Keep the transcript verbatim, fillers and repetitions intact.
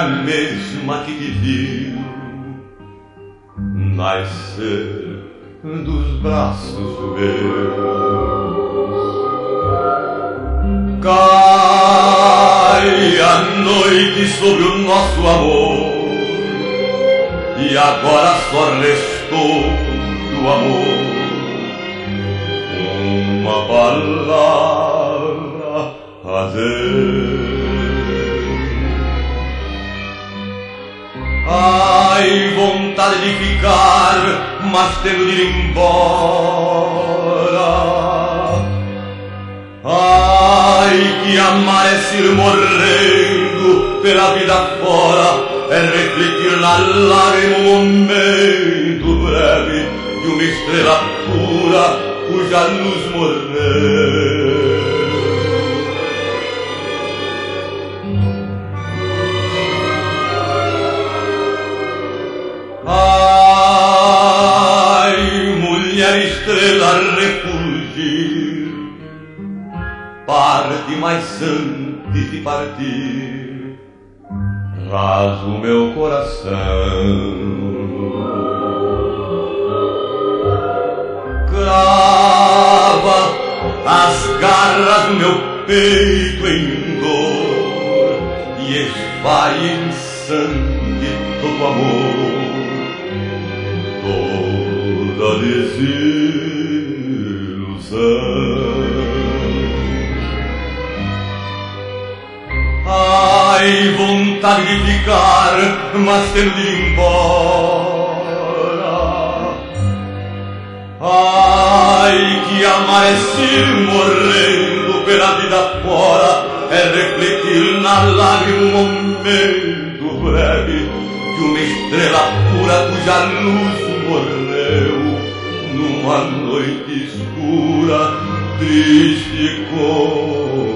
mesma que te viu nascer dos braços meus. Cai a noite sobre o nosso amor e agora só restou do amor uma palavra a dizer. Ai, vontade de ficar, mas tendo de ir embora. Ai, que amar é se ir morrendo pela vida fora, é refletir na lágrima um momento breve de uma estrela pura cuja luz morreu. Ai, mulher estrela refulgir, parte, mas antes de partir rasgo meu coração, crava as garras do meu peito em dor e esvai em sangue todo amor, toda desilusão. Ai, vontade de ficar, mas tendo de ir embora. Ai, que amar é se ir morrendo pela vida fora, é refletir na lágrima um momento breve de uma estrela pura cuja luz morreu numa noite escura, triste como